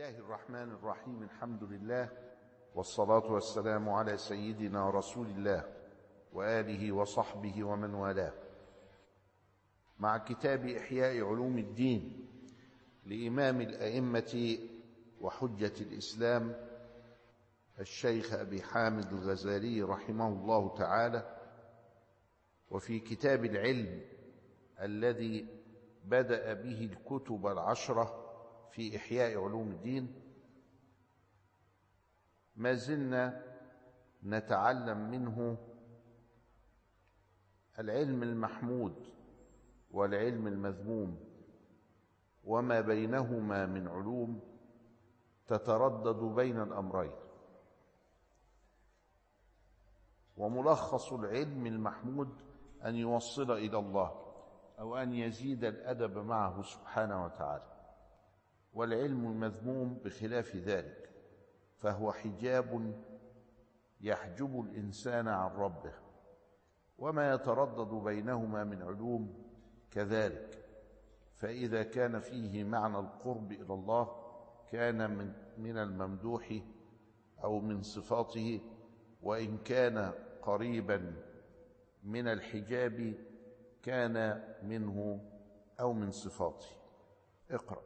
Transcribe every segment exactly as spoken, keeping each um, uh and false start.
الله الرحمن الرحيم. الحمد لله والصلاة والسلام على سيدنا رسول الله وآله وصحبه ومن والاه، مع كتاب إحياء علوم الدين لإمام الأئمة وحجة الإسلام الشيخ أبي حامد الغزالي رحمه الله تعالى. وفي كتاب العلم الذي بدأ به الكتب العشرة في إحياء علوم الدين، ما زلنا نتعلم منه العلم المحمود والعلم المذموم، وما بينهما من علوم تتردد بين الأمرين. وملخص العلم المحمود أن يوصل إلى الله أو أن يزيد الأدب معه سبحانه وتعالى، والعلم المذموم بخلاف ذلك، فهو حجاب يحجب الإنسان عن ربه، وما يتردد بينهما من علوم كذلك. فإذا كان فيه معنى القرب إلى الله كان من, من الممدوح أو من صفاته، وإن كان قريبا من الحجاب كان منه أو من صفاته. اقرأ.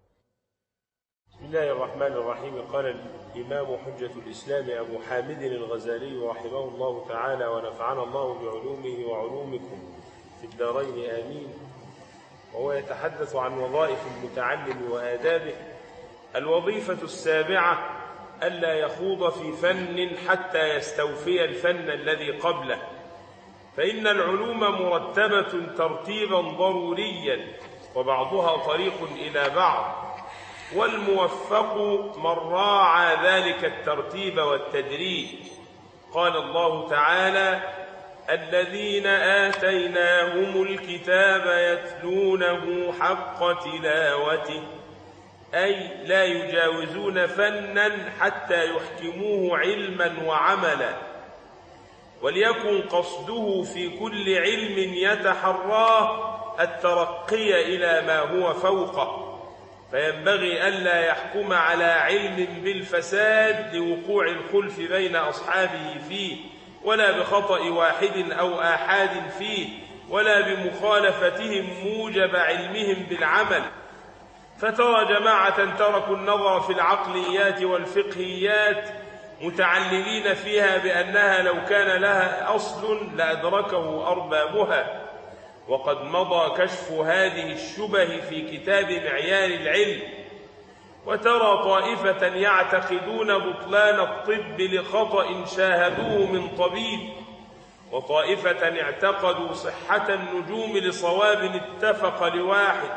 بسم الله الرحمن الرحيم. قال الإمام حجة الإسلام أبو حامد الغزالي رحمه الله تعالى ونفعنا الله بعلومه وعلومكم في الدارين آمين. وهو يتحدث عن وظائف المتعلم وآدابه. الوظيفة السابعة ألا يخوض في فن حتى يستوفي الفن الذي قبله، فإن العلوم مرتبة ترتيبا ضروريا وبعضها طريق إلى بعض، والموفق من راعى ذلك الترتيب والتدريج. قال الله تعالى: الذين آتيناهم الكتاب يتلونه حق تلاوته، أي لا يجاوزون فنا حتى يحكموه علما وعملا. وليكن قصده في كل علم يتحراه الترقي إلى ما هو فوقه، فينبغي ألا يحكم على علم بالفساد لوقوع الخلف بين أصحابه فيه، ولا بخطأ واحد أو آحاد فيه، ولا بمخالفتهم موجب علمهم بالعمل. فترى جماعة تركوا النظر في العقليات والفقهيات متعللين فيها بأنها لو كان لها أصل لأدركه أربابها، وقد مضى كشف هذه الشبه في كتاب معيار العلم. وترى طائفة يعتقدون بطلان الطب لخطأ شاهدوه من طبيب، وطائفة اعتقدوا صحة النجوم لصواب اتفق لواحد،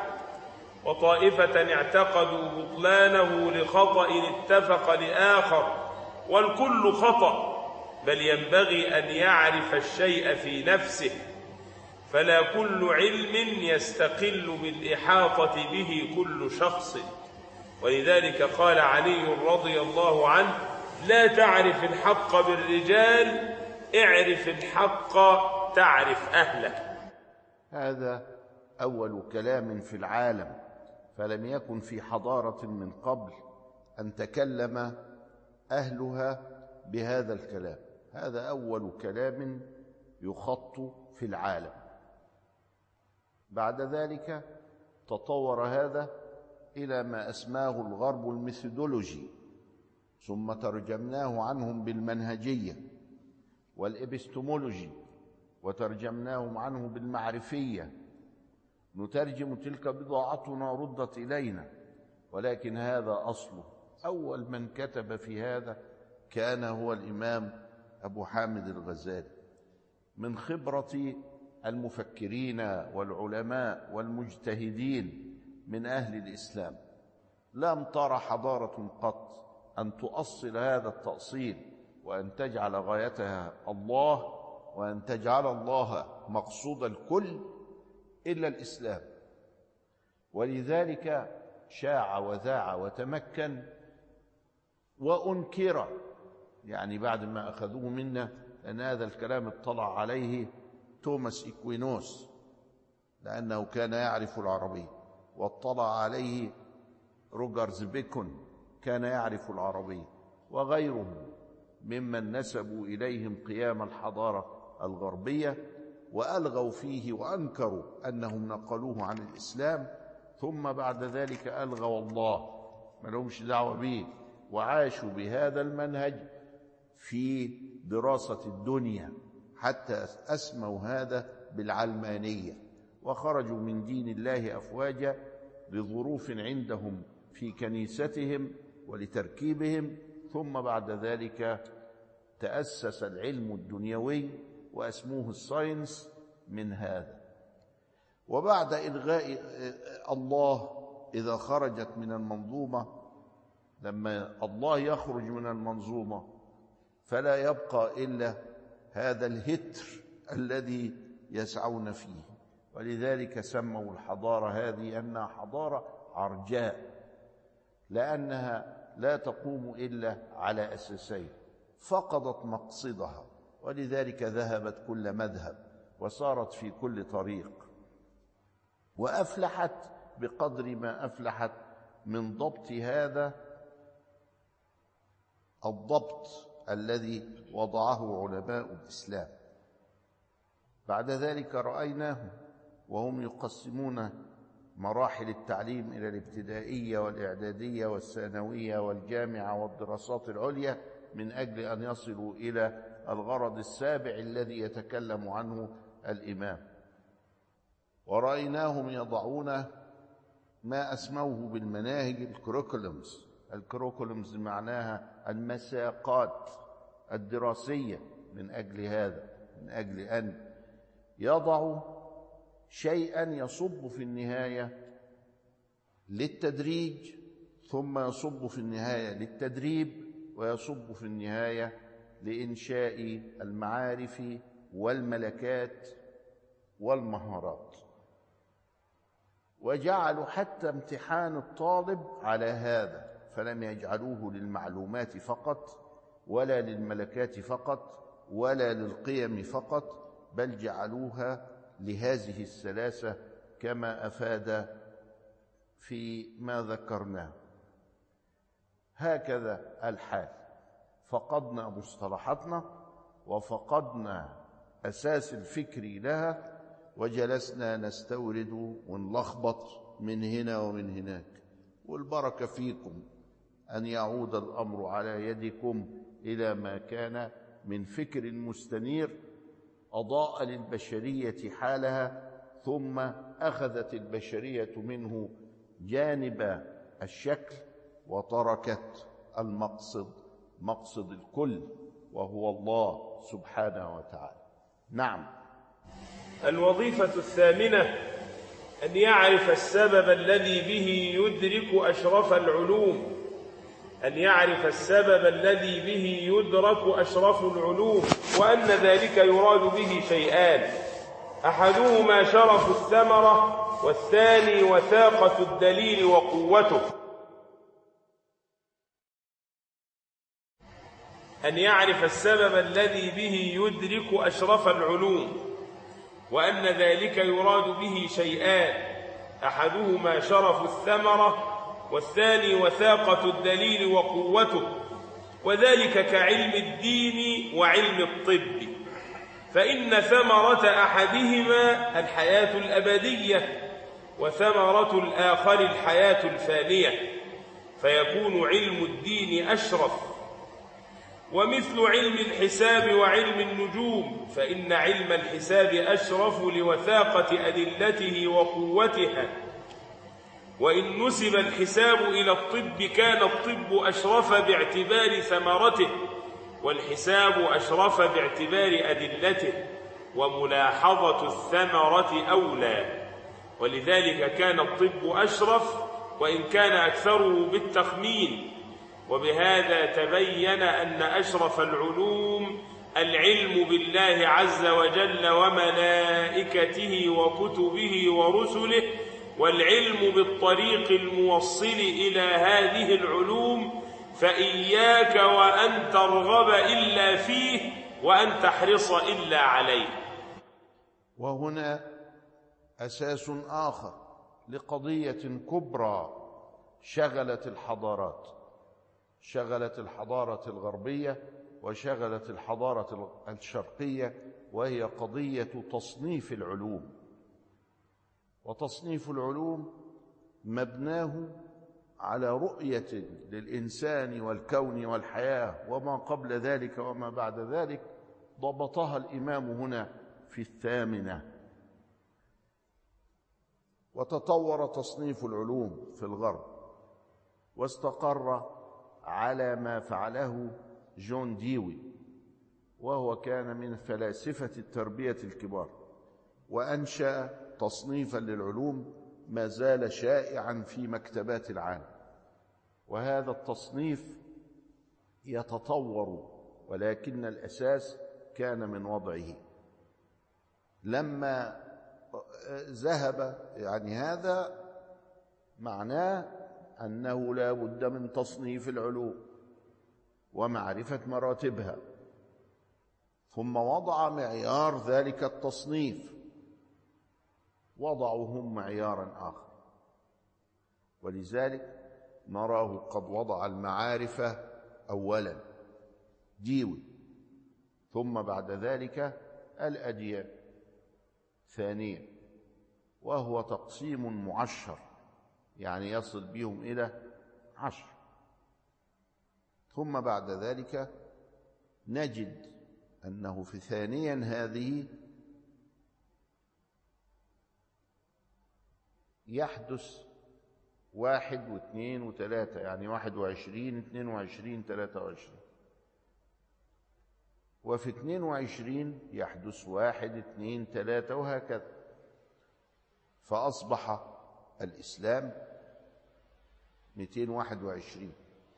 وطائفة اعتقدوا بطلانه لخطأ اتفق لآخر، والكل خطأ، بل ينبغي أن يعرف الشيء في نفسه، فلا كل علم يستقل بالإحاطة به كل شخص. ولذلك قال علي رضي الله عنه: لا تعرف الحق بالرجال، اعرف الحق تعرف أهله. هذا أول كلام في العالم، فلم يكن في حضارة من قبل أن تكلم أهلها بهذا الكلام. هذا أول كلام يخط في العالم. بعد ذلك تطور هذا إلى ما أسماه الغرب الميثودولوجي، ثم ترجمناه عنهم بالمنهجية والإبستمولوجي، وترجمناهم عنه بالمعرفية. نترجم تلك بضاعتنا ردت إلينا، ولكن هذا أصله. أول من كتب في هذا كان هو الإمام أبو حامد الغزالي، من خبرة المفكرين والعلماء والمجتهدين من أهل الإسلام. لم تر حضارة قط أن تؤصل هذا التأصيل، وأن تجعل غايتها الله، وأن تجعل الله مقصود الكل إلا الإسلام. ولذلك شاع وذاع وتمكن وأنكر، يعني بعد ما أخذوه منا، لأن هذا الكلام اطلع عليه توماس إكوينوس لأنه كان يعرف العربية، واطلع عليه روجرز بيكون كان يعرف العربية، وغيرهم ممن نسبوا إليهم قيام الحضارة الغربية وألغوا فيه وأنكروا أنهم نقلوه عن الإسلام، ثم بعد ذلك ألغوا الله، ما لهمش دعوة به، وعاشوا بهذا المنهج في دراسة الدنيا حتى أسموا هذا بالعلمانية، وخرجوا من دين الله أفواجا لظروف عندهم في كنيستهم ولتركيبهم. ثم بعد ذلك تأسس العلم الدنيوي وأسموه الساينس من هذا. وبعد إلغاء الله إذا خرجت من المنظومة، لما الله يخرج من المنظومة فلا يبقى إلا هذا الهتر الذي يسعون فيه، ولذلك سموا الحضارة هذه أنها حضارة عرجاء، لأنها لا تقوم إلا على أساسين، فقدت مقصدها، ولذلك ذهبت كل مذهب وصارت في كل طريق، وأفلحت بقدر ما أفلحت من ضبط هذا الضبط الذي وضعه علماء الإسلام. بعد ذلك رأيناهم وهم يقسمون مراحل التعليم إلى الابتدائية والإعدادية والثانوية والجامعة والدراسات العليا من أجل أن يصلوا إلى الغرض السابع الذي يتكلم عنه الإمام. ورأيناهم يضعون ما أسموه بالمناهج الكروكولمز. الكروكولمز معناها المساقات الدراسية، من أجل هذا، من أجل أن يضعوا شيئا يصب في النهاية للتدريج، ثم يصب في النهاية للتدريب، ويصب في النهاية لإنشاء المعارف والملكات والمهارات. وجعلوا حتى امتحان الطالب على هذا، فلم يجعلوه للمعلومات فقط ولا للملكات فقط ولا للقيم فقط، بل جعلوها لهذه الثلاثة كما أفاد في ما ذكرناه. هكذا الحال، فقدنا مصطلحاتنا وفقدنا أساس الفكر لها، وجلسنا نستورد ونلخبط من هنا ومن هناك. والبركة فيكم أن يعود الأمر على يدكم إلى ما كان من فكر مستنير أضاء للبشرية حالها، ثم أخذت البشرية منه جانب الشكل وتركت المقصد، مقصد الكل، وهو الله سبحانه وتعالى. نعم. الوظيفة الثامنة أن يعرف السبب الذي به يدرك أشرف العلوم. أن يعرف السبب الذي به يدرك أشرف العلوم، وأن ذلك يراد به شيئان: أحدهما شرف الثمرة، والثاني وثاقة الدليل وقوته. أن يعرف السبب الذي به يدرك أشرف العلوم، وأن ذلك يراد به شيئان: أحدهما شرف الثمرة، والثاني وثاقة الدليل وقوته، وذلك كعلم الدين وعلم الطب، فإن ثمرة أحدهما الحياة الأبدية، وثمرة الآخر الحياة الفانية، فيكون علم الدين أشرف. ومثل علم الحساب وعلم النجوم، فإن علم الحساب أشرف لوثاقة أدلته وقوتها. وإن نسب الحساب إلى الطب كان الطب أشرف باعتبار ثمرته، والحساب أشرف باعتبار أدلته، وملاحظة الثمرة أولى. ولذلك كان الطب أشرف وإن كان أكثره بالتخمين. وبهذا تبين أن أشرف العلوم العلم بالله عز وجل وملائكته وكتبه ورسله، والعلم بالطريق الموصل إلى هذه العلوم، فإياك وأن ترغب إلا فيه وأن تحرص إلا عليه. وهنا أساس آخر لقضية كبرى شغلت الحضارات، شغلت الحضارة الغربية وشغلت الحضارة الشرقية، وهي قضية تصنيف العلوم. وتصنيف العلوم مبناه على رؤية للإنسان والكون والحياة وما قبل ذلك وما بعد ذلك، ضبطها الإمام هنا في الثامنة. وتطور تصنيف العلوم في الغرب واستقر على ما فعله جون ديوي، وهو كان من فلاسفة التربية الكبار، وأنشأ تصنيفا للعلوم ما زال شائعا في مكتبات العالم. وهذا التصنيف يتطور، ولكن الأساس كان من وضعه. لما ذهب يعني هذا معناه أنه لا بد من تصنيف العلوم ومعرفة مراتبها، ثم وضع معيار ذلك التصنيف، وضعوا هم معيارا آخر، ولذلك نراه قد وضع المعارف أولا ديوي، ثم بعد ذلك الأديان ثانيا، وهو تقسيم معشر، يعني يصل بهم إلى عشر. ثم بعد ذلك نجد أنه في ثانيا هذه يحدث واحد واثنين وثلاثة، يعني واحد وعشرين اثنين وعشرين ثلاثة وعشرين، وفي اثنين وعشرين يحدث واحد اثنين ثلاثة، وهكذا. فأصبح الإسلام مئتين وواحد وعشرين،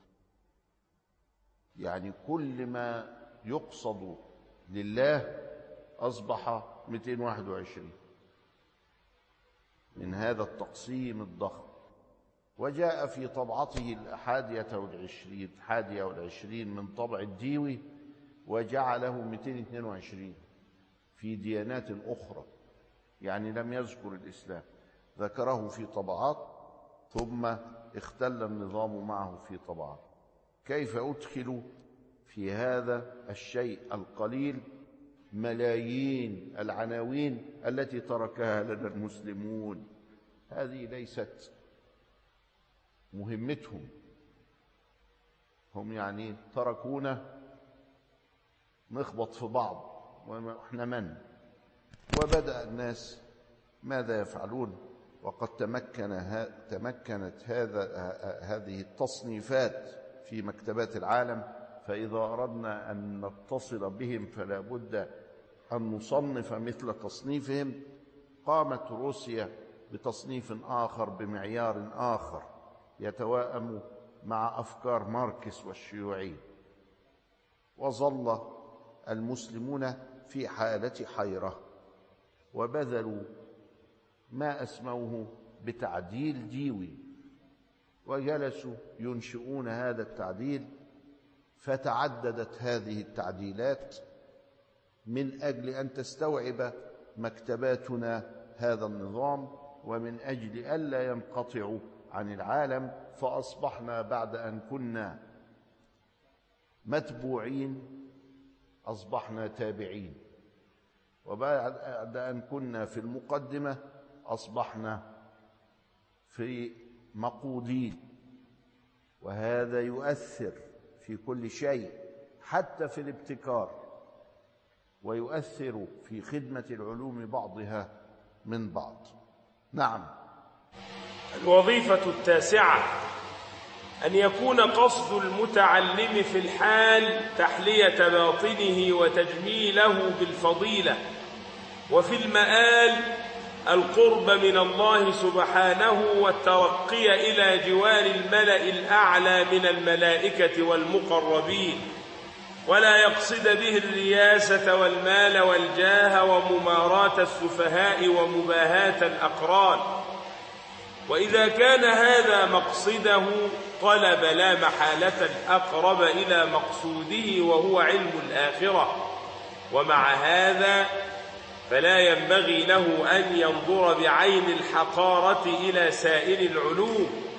يعني كل ما يقصد لله أصبح مئتين وواحد وعشرين من هذا التقسيم الضخم. وجاء في طبعته الحادية والعشرين حادية والعشرين من طبع الديوي وجعله مئتين واثنين وعشرين في ديانات أخرى، يعني لم يذكر الإسلام، ذكره في طبعات ثم اختل النظام معه في طبعات. كيف أدخل في هذا الشيء القليل ملايين العناوين التي تركها لنا المسلمون؟ هذه ليست مهمتهم، هم يعني تركونا نخبط في بعض وإحنا من. وبدأ الناس ماذا يفعلون؟ وقد تمكن تمكنت هذا هذه التصنيفات في مكتبات العالم، فإذا أردنا أن نتصل بهم فلا بد أن نصنف مثل تصنيفهم. قامت روسيا بتصنيف آخر بمعيار آخر يتوائم مع أفكار ماركس والشيوعية، وظل المسلمون في حالة حيرة، وبذلوا ما أسموه بتعديل ديوي، وجلسوا ينشئون هذا التعديل، فتعددت هذه التعديلات من أجل أن تستوعب مكتباتنا هذا النظام، ومن أجل ألا ينقطعوا عن العالم. فأصبحنا بعد أن كنا متبوعين أصبحنا تابعين، وبعد أن كنا في المقدمة أصبحنا في مقودين. وهذا يؤثر في كل شيء حتى في الابتكار، ويؤثر في خدمة العلوم بعضها من بعض. نعم. الوظيفة التاسعة أن يكون قصد المتعلم في الحال تحلية باطنه وتجميله بالفضيلة، وفي المآل القرب من الله سبحانه والترقي إلى جوار الملأ الأعلى من الملائكة والمقربين، ولا يقصد به الرياسة والمال والجاه ومماراة السفهاء ومباهاة الأقران. وإذا كان هذا مقصده طلب لا محالة الأقرب إلى مقصوده وهو علم الآخرة. ومع هذا فلا ينبغي له أن ينظر بعين الحقارة إلى سائر العلوم،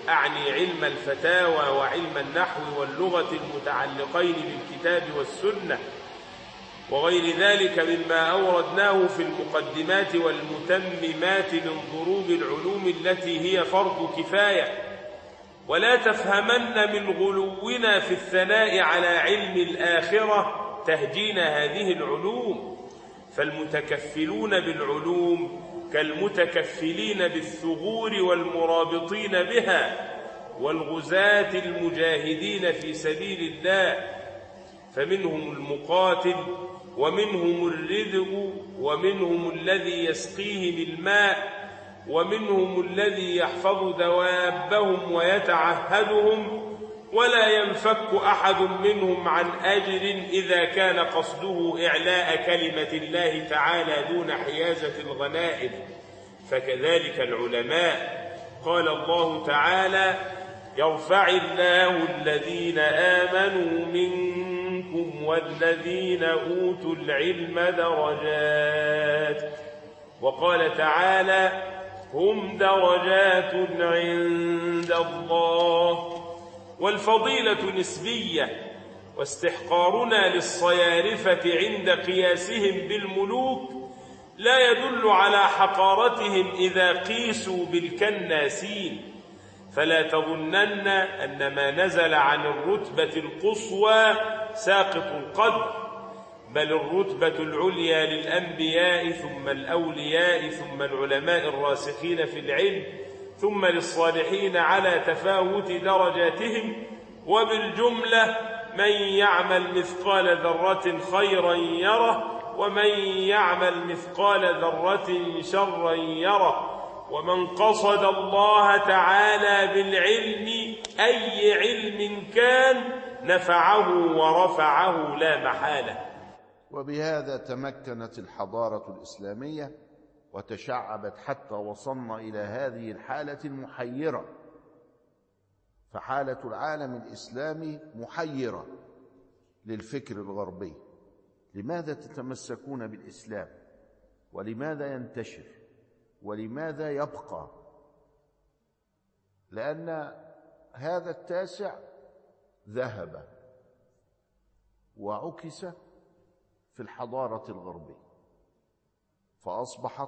أعني علم الفتاوى وعلم النحو واللغة المتعلقين بالكتاب والسنة وغير ذلك مما أوردناه في المقدمات والمتممات من ضروب العلوم التي هي فرض كفاية. ولا تفهمن من غلونا في الثناء على علم الآخرة تهجين هذه العلوم، فالمتكفلون بالعلوم كالمتكفلين بالثغور والمرابطين بها والغزاة المجاهدين في سبيل الله، فمنهم المقاتل ومنهم الرذق ومنهم الذي يسقيهم الماء ومنهم الذي يحفظ دوابهم ويتعهدهم، ولا ينفك أحد منهم عن أجر إذا كان قصده إعلاء كلمة الله تعالى دون حيازة الغنائم. فكذلك العلماء، قال الله تعالى: يرفع الله الذين آمنوا منكم والذين أوتوا العلم درجات. وقال تعالى: هم درجات عند الله. والفضيلة نسبية، واستحقارنا للصيارفة عند قياسهم بالملوك لا يدل على حقارتهم إذا قيسوا بالكناسين. فلا تظنن أن ما نزل عن الرتبة القصوى ساقط القدر، بل الرتبة العليا للأنبياء ثم الأولياء ثم العلماء الراسخين في العلم ثم للصالحين على تفاوت درجاتهم. وبالجملة من يعمل مثقال ذرة خيرا يره ومن يعمل مثقال ذرة شرا يره. ومن قصد الله تعالى بالعلم أي علم كان نفعه ورفعه لا محالة. وبهذا تمكنت الحضارة الإسلامية وتشعبت حتى وصلنا إلى هذه الحالة المحيرة. فحالة العالم الإسلامي محيرة للفكر الغربي. لماذا تتمسكون بالإسلام؟ ولماذا ينتشر؟ ولماذا يبقى؟ لأن هذا التاسع ذهب وعكس في الحضارة الغربية، فأصبحت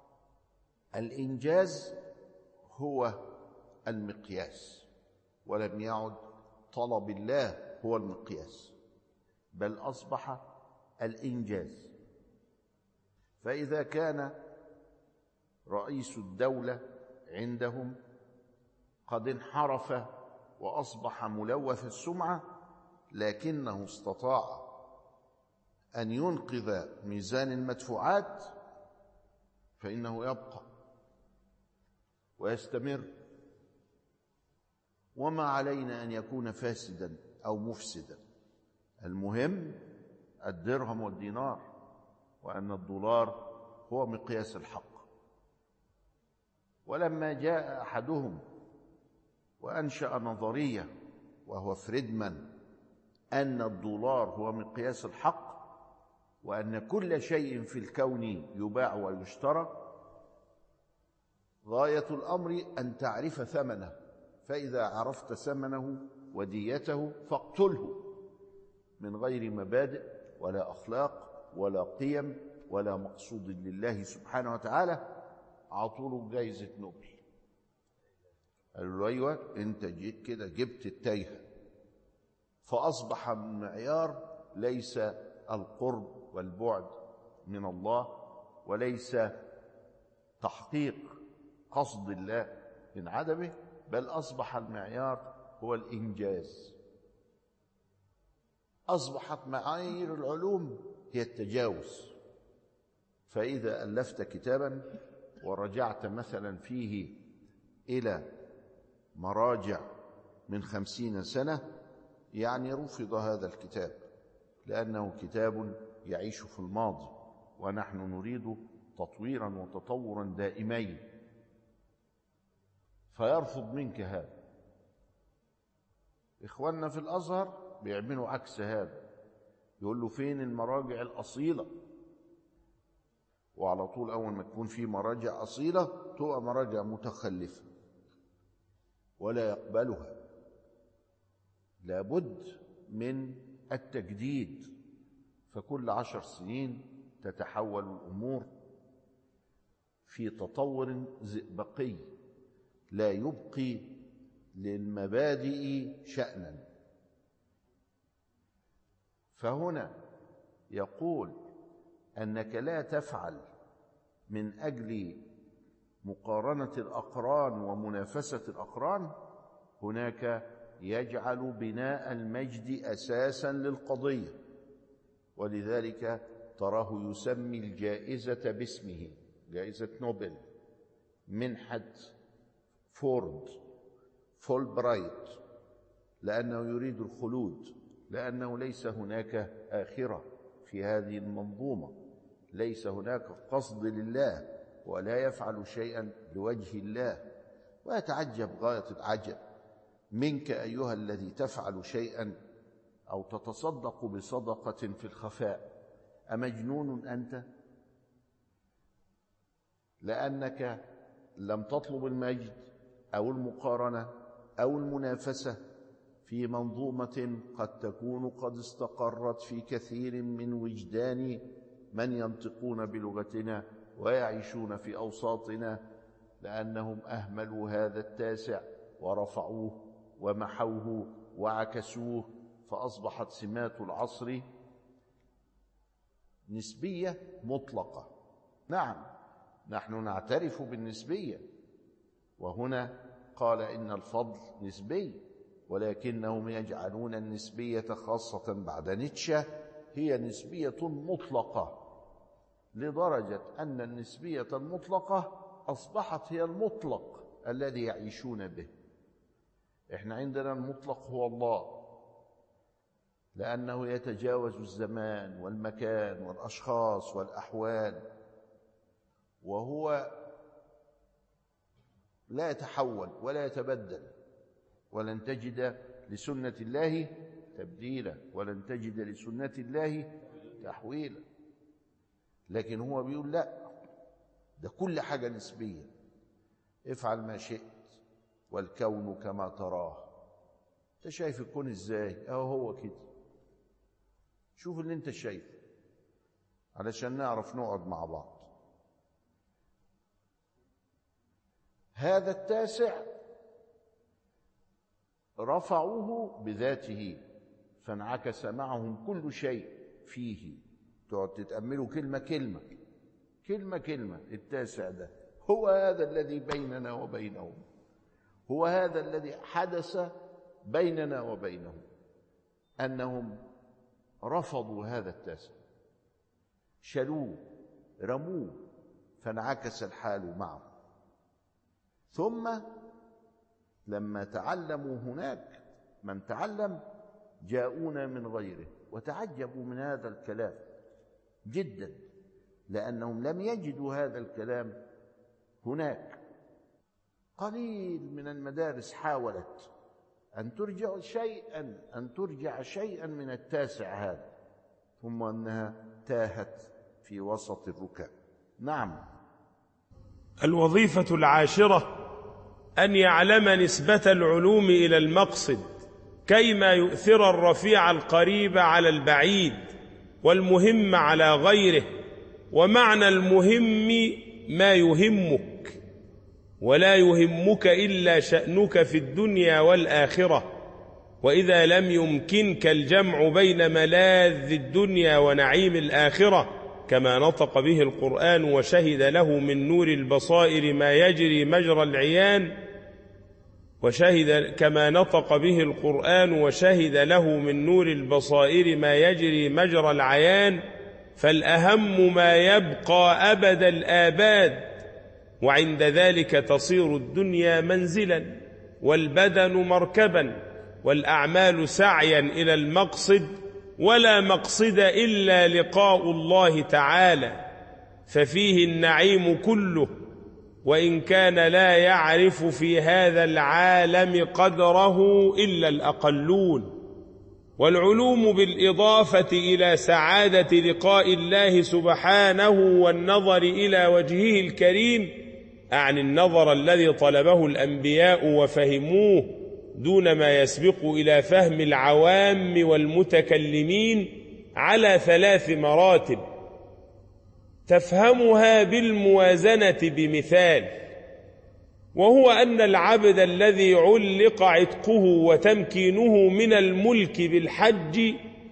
الإنجاز هو المقياس، ولم يعد طلب الله هو المقياس، بل أصبح الإنجاز. فإذا كان رئيس الدولة عندهم قد انحرف وأصبح ملوث السمعة، لكنه استطاع أن ينقذ ميزان المدفوعات، فإنه يبقى ويستمر. وما علينا أن يكون فاسدا أو مفسدا، المهم الدرهم والدينار، وأن الدولار هو مقياس الحق. ولما جاء أحدهم وأنشأ نظرية وهو فريدمان أن الدولار هو مقياس الحق، وأن كل شيء في الكون يباع ويشترى، غاية الأمر أن تعرف ثمنه، فإذا عرفت ثمنه وديته فاقتله، من غير مبادئ ولا أخلاق ولا قيم ولا مقصود لله سبحانه وتعالى. عطوله جايزة نوبل، قالوا له: أيوة أنت جيت كده جبت التايهة. فأصبح المعيار ليس القرب والبعد من الله، وليس تحقيق قصد الله من عدمه، بل أصبح المعيار هو الإنجاز. أصبحت معايير العلوم هي التجاوز. فإذا ألفت كتابا ورجعت مثلا فيه إلى مراجع من خمسين سنة، يعني رفض هذا الكتاب، لأنه كتاب يعيش في الماضي، ونحن نريد تطويرا وتطورا دائمين، فيرفض منك هذا. إخواننا في الأزهر بيعملوا عكس هذا، يقول له: فين المراجع الأصيلة؟ وعلى طول أول ما تكون في مراجع أصيلة تبقى مراجع متخلفة. ولا يقبلها، لابد من التجديد. فكل عشر سنين تتحول الأمور في تطور زئبقي لا يبقي للمبادئ شأنا. فهنا يقول أنك لا تفعل من أجل مقارنة الأقران ومنافسة الأقران، هناك يجعل بناء المجد أساسا للقضية، ولذلك تراه يسمي الجائزة باسمه، جائزة نوبل، منحة فورد، فولبرايت، لأنه يريد الخلود، لأنه ليس هناك آخرة في هذه المنظومة، ليس هناك قصد لله، ولا يفعل شيئا لوجه الله. ويتعجب غاية العجب منك أيها الذي تفعل شيئا أو تتصدق بصدقة في الخفاء، أمجنون أنت؟ لأنك لم تطلب المجد أو المقارنة أو المنافسة في منظومة قد تكون قد استقرت في كثير من وجدان من ينطقون بلغتنا ويعيشون في أوساطنا، لأنهم أهملوا هذا التاسع ورفعوه ومحوه وعكسوه، فأصبحت سمات العصر نسبية مطلقة. نعم، نحن نعترف بالنسبية، وهنا قال إن الفضل نسبي، ولكنهم يجعلون النسبية خاصة بعد نيتشه هي نسبية مطلقة، لدرجة أن النسبية المطلقة أصبحت هي المطلق الذي يعيشون به. إحنا عندنا المطلق هو الله، لأنه يتجاوز الزمان والمكان والأشخاص والأحوال، وهو لا يتحول ولا يتبدل، ولن تجد لسنة الله تبديلا، ولن تجد لسنة الله تحويلا. لكن هو بيقول لا، ده كل حاجة نسبية، افعل ما شئت والكون كما تراه. انت شايف الكون ازاي؟ اهو هو كده، شوف اللي انت شايفه علشان نعرف نقعد مع بعض. هذا التاسع رفعوه بذاته فانعكس معهم كل شيء فيه. تقعد تتأملوا كلمة كلمة كلمة كلمة. التاسع ده هو هذا الذي بيننا وبينهم، هو هذا الذي حدث بيننا وبينهم، أنهم رفضوا هذا التاسع، شلوه، رموه، فانعكس الحال معه. ثم لما تعلموا هناك من تعلم جاءونا من غيره وتعجبوا من هذا الكلام جدا، لأنهم لم يجدوا هذا الكلام هناك. قليل من المدارس حاولت أن ترجع شيئا أن ترجع شيئا من التاسع هذا، ثم أنها تاهت في وسط الركاب. نعم. الوظيفة العاشرة أن يعلم نسبة العلوم إلى المقصد، كيما يؤثر الرفيع القريب على البعيد والمهم على غيره. ومعنى المهم ما يهمك، ولا يهمك إلا شأنك في الدنيا والآخرة. وإذا لم يمكنك الجمع بين ملاذ الدنيا ونعيم الآخرة كما نطق به القرآن وشهد له من نور البصائر ما يجري مجرى العيان وشهد كما نطق به القرآن وشهد له من نور البصائر ما يجري مجرى العيان، فالأهم ما يبقى أبد الآباد، وعند ذلك تصير الدنيا منزلا والبدن مركبا والأعمال سعيا إلى المقصد، ولا مقصد إلا لقاء الله تعالى، ففيه النعيم كله، وإن كان لا يعرف في هذا العالم قدره إلا الأقلون. والعلوم بالإضافة إلى سعادة لقاء الله سبحانه والنظر إلى وجهه الكريم أعني النظر الذي طلبه الأنبياء وفهموه دون ما يسبق إلى فهم العوام والمتكلمين على ثلاث مراتب تفهمها بالموازنة بمثال، وهو أن العبد الذي علق عتقه وتمكينه من الملك بالحج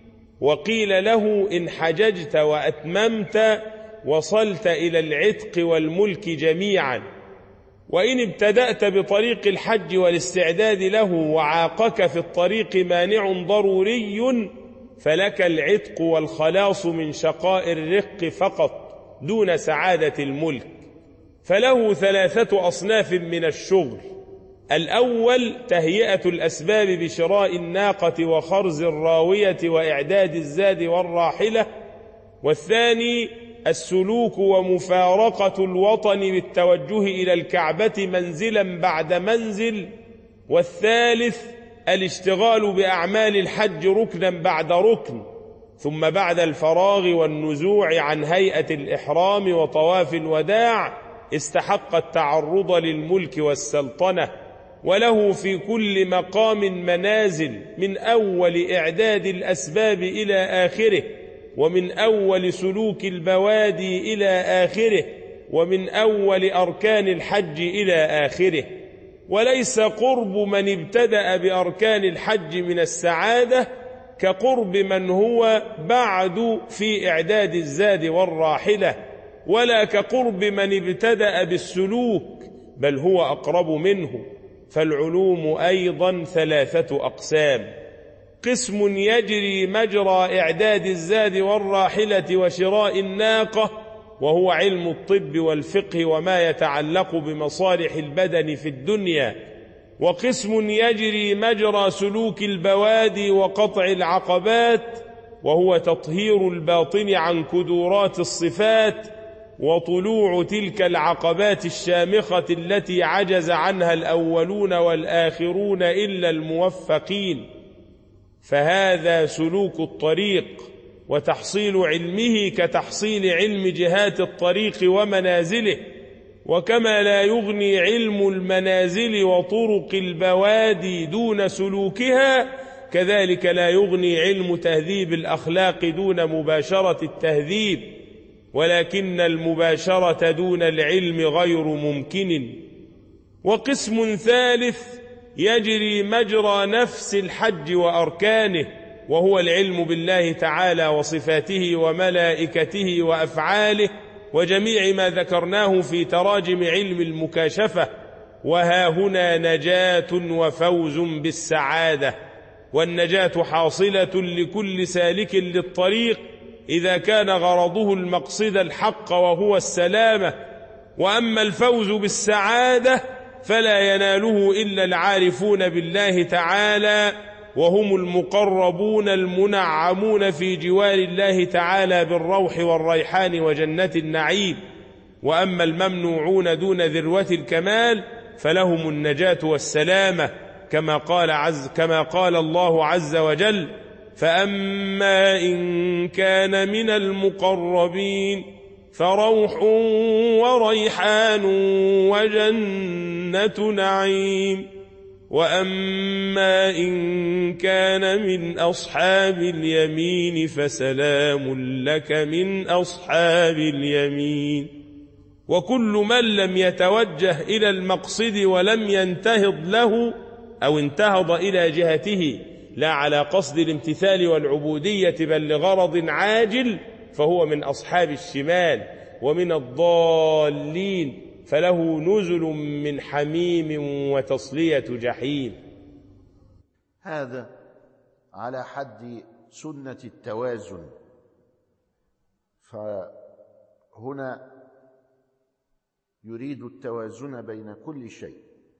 وقيل له إن حججت وأتممت وصلت إلى العتق والملك جميعا، وإن ابتدأت بطريق الحج والاستعداد له وعاقك في الطريق مانع ضروري فلك العتق والخلاص من شقاء الرق فقط دون سعادة الملك. فله ثلاثة أصناف من الشغل: الأول تهيئة الأسباب بشراء الناقة وخرز الراوية وإعداد الزاد والراحلة، والثاني السلوك ومفارقة الوطن بالتوجه إلى الكعبة منزلا بعد منزل، والثالث الاشتغال بأعمال الحج ركنا بعد ركن، ثم بعد الفراغ والنزوع عن هيئة الإحرام وطواف الوداع استحق التعرض للملك والسلطنة. وله في كل مقام منازل من أول إعداد الأسباب إلى آخره، ومن أول سلوك البوادي إلى آخره، ومن أول أركان الحج إلى آخره. وليس قرب من ابتدأ بأركان الحج من السعادة كقرب من هو بعد في إعداد الزاد والراحلة، ولا كقرب من ابتدأ بالسلوك، بل هو أقرب منه. فالعلوم أيضا ثلاثة أقسام: قسم يجري مجرى إعداد الزاد والراحلة وشراء الناقة، وهو علم الطب والفقه وما يتعلق بمصالح البدن في الدنيا، وقسم يجري مجرى سلوك البوادي وقطع العقبات، وهو تطهير الباطن عن كدورات الصفات وطلوع تلك العقبات الشامخة التي عجز عنها الأولون والآخرون إلا الموفقين. فهذا سلوك الطريق، وتحصيل علمه كتحصيل علم جهات الطريق ومنازله. وكما لا يغني علم المنازل وطرق البوادي دون سلوكها، كذلك لا يغني علم تهذيب الأخلاق دون مباشرة التهذيب، ولكن المباشرة دون العلم غير ممكن. وقسم ثالث يجري مجرى نفس الحج وأركانه، وهو العلم بالله تعالى وصفاته وملائكته وأفعاله وجميع ما ذكرناه في تراجم علم المكاشفة. وها هنا نجاة وفوز بالسعادة، والنجاة حاصلة لكل سالك للطريق إذا كان غرضه المقصد الحق وهو السلامة. وأما الفوز بالسعادة فلا يناله إلا العارفون بالله تعالى، وهم المقربون المنعمون في جوار الله تعالى بالروح والريحان وجنة النعيم. وأما الممنوعون دون ذروة الكمال فلهم النجاة والسلامة، كما قال عز كما قال الله عز وجل: فأما إن كان من المقربين فروح وريحان وجنة نعيم، وأما إن كان من أصحاب اليمين فسلام لك من أصحاب اليمين. وكل من لم يتوجه إلى المقصد ولم ينتهض له أو انتهض إلى جهته لا على قصد الامتثال والعبودية بل لغرض عاجل فهو من أصحاب الشمال ومن الضالين، فله نزل من حميم وتصلية جحيم. هذا على حد سنة التوازن. فهنا يريد التوازن بين كل شيء،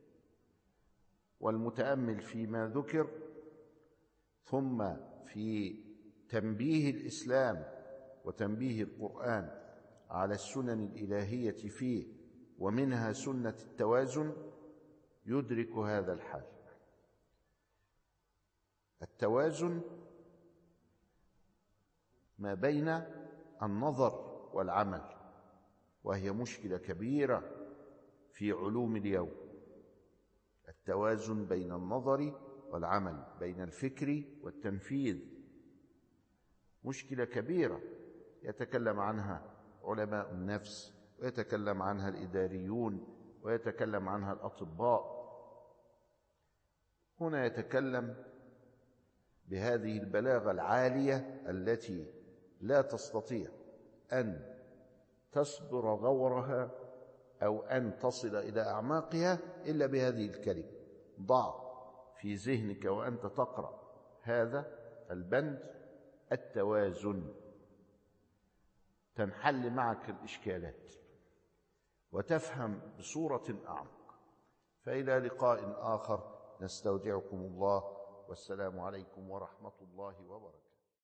والمتأمل فيما ذكر ثم في تنبيه الإسلام وتنبيه القرآن على السنن الإلهية فيه ومنها سنة التوازن يدرك هذا الحال. التوازن ما بين النظر والعمل، وهي مشكلة كبيرة في علوم اليوم، التوازن بين النظر والعمل، بين الفكر والتنفيذ، مشكلة كبيرة يتكلم عنها علماء النفس، ويتكلم عنها الإداريون، ويتكلم عنها الأطباء. هنا يتكلم بهذه البلاغة العالية التي لا تستطيع أن تصبر غورها أو أن تصل إلى أعماقها إلا بهذه الكلمة. ضع في ذهنك وأنت تقرأ هذا البند التوازن، تنحل معك الإشكالات وتفهم بصورة أعمق. فإلى لقاء آخر، نستودعكم الله، والسلام عليكم ورحمة الله وبركاته.